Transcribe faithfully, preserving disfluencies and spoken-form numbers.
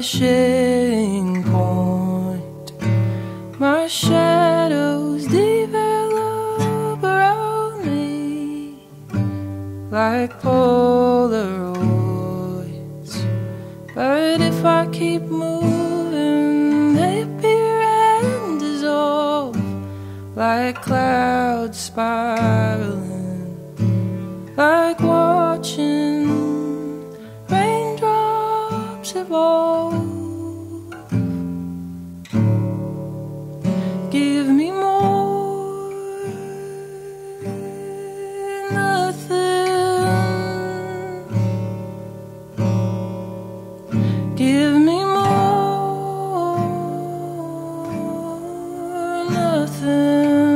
vanishing point. My shadows develop around me like Polaroids. But if I keep moving, they appear and dissolve like clouds spiraling, like watching raindrops evolve. Give me more, nothing. Give me more, nothing.